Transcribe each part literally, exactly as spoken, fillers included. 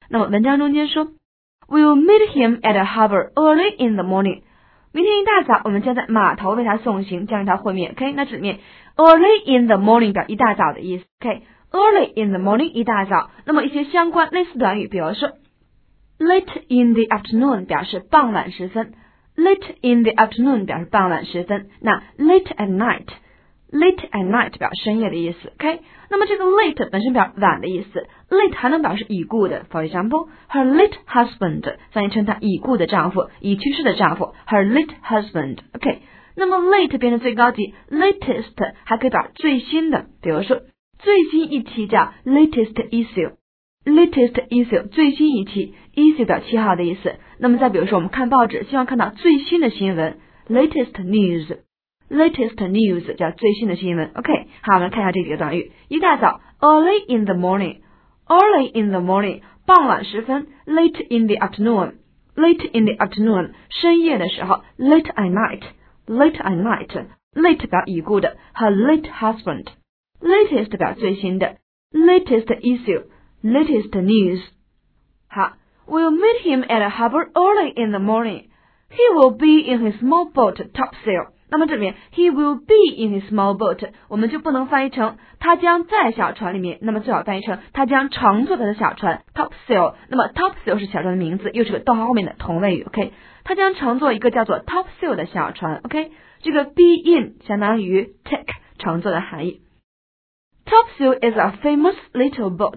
那么文章中间说 We'll meet him at a harbor early in the morning。 明天一大早我们将在码头为他送行，将与他会面。 OK， 那这里面 early in the morning 表一大早的意思。 OK， early in the morning 一大早。那么一些相关类似短语，比如说 late in the afternoon 表示傍晚时分， late in the afternoon 表示傍晚时分。那 late at night late at night 表深夜的意思。 OK， 那么这个 late 本身表晚的意思， late 还能表示已故的。 For example， her late husband 翻译成她已故的丈夫，已去世的丈夫， her late husband。 OK， 那么 late 变成最高级 latest 还可以表最新的，比如说最新一期叫 latest issue， latest issue 最新一期， issue 表七号的意思。那么再比如说我们看报纸，希望看到最新的新闻， latest news， latest news 叫最新的新闻。 OK， 好，我们看一下这几个短语。一大早 early in the morning， early in the morning 傍晚时分， late in the afternoon， late in the afternoon 深夜的时候， late at night， late at night late 表已故的， her late husband， latest 表最新的， latest issue， latest news。 好， We'll meet him at a harbor early in the morning. He will be in his small boat topsail。那么这里面 he will be in his small boat 我们就不能翻译成他将在小船里面，那么最好翻译成他将乘坐他的小船 topsail。 那么 topsail 是小船的名字，又是个逗号后面的同位语。 OK， 他将乘坐一个叫做 topsail 的小船。 OK， 这个 be in 相当于 take 乘坐的含义。 Topsail is a famous little boat。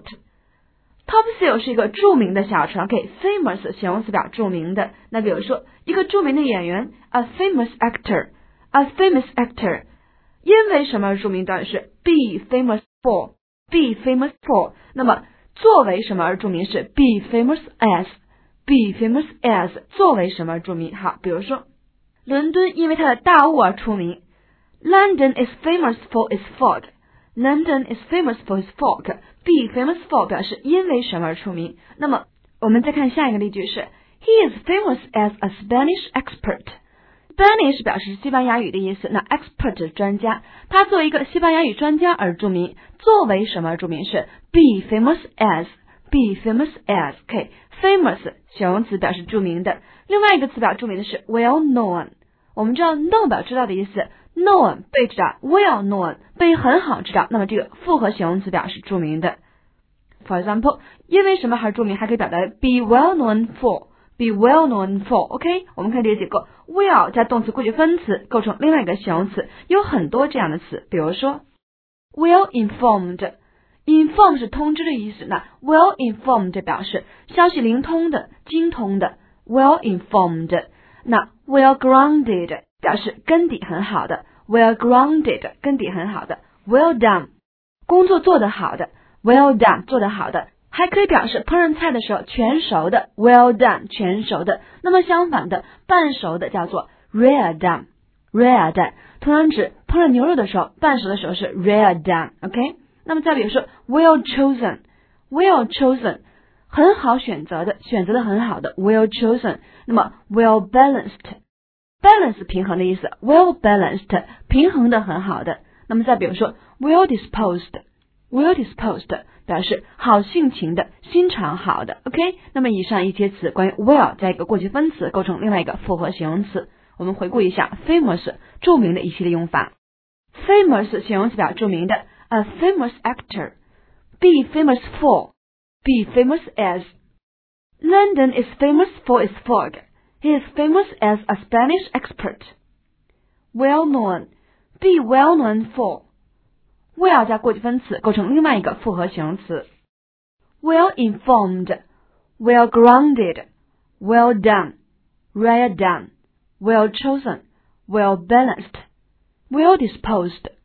Topsail 是一个著名的小船。 OK， famous 形容词表著名的。那比如说一个著名的演员 a famous actor，A famous actor， 因为什么而著名？短语是 be famous for， be famous for。 那么作为什么而著名是 be famous as， be famous as 作为什么而著名。好，比如说伦敦因为它的大雾而出名， London is famous for its fog， London is famous for its fog， be famous for 表示因为什么而出名。那么我们再看下一个例句是 He is famous as a Spanish expert。Spanish 表示西班牙语的意思，那 expert 专家，他作为一个西班牙语专家而著名。作为什么而著名是 be famous as， be famous as。 OK， famous 形容词表示著名的。另外一个词表著名的是 well known。 我们知道 know 表知道的意思， known 被知道， well known 被很好知道，那么这个复合形容词表示著名的。 For example， 因为什么而著名还可以表达 be well known for，Be well known for。 OK， 我们看这个结构 well 加动词过去分词构成另外一个形容词，有很多这样的词，比如说 well informed， inform 是通知的意思，那 well informed 表示消息灵通的，精通的 well informed。 那 well grounded 表示根底很好的， well grounded 根底很好的。 well done 工作做得好的， well done 做得好的，还可以表示烹饪菜的时候全熟的 well done 全熟的。那么相反的半熟的叫做 rare done， rare done 同样指烹饪牛肉的时候半熟的时候是 rare done。 OK， 那么再比如说 well chosen， well chosen 很好选择的，选择的很好的 well chosen。 那么 well balanced， balance 平衡的意思， well balanced 平衡的很好的。那么再比如说 well disposed， well disposed表示好性情的，心肠好的。 OK， 那么以上一些词关于 well 加一个过去分词构成另外一个复合形容词。我们回顾一下 famous 著名的一系列用法。 famous 形容词表著名的， a famous actor， be famous for， be famous as。 London is famous for its fog， he is famous as a Spanish expert。 well known， be well known for，well 加过去分词构成另外一个复合形容词。 well informed， well grounded， well done， rare done， well chosen， well balanced， well disposed。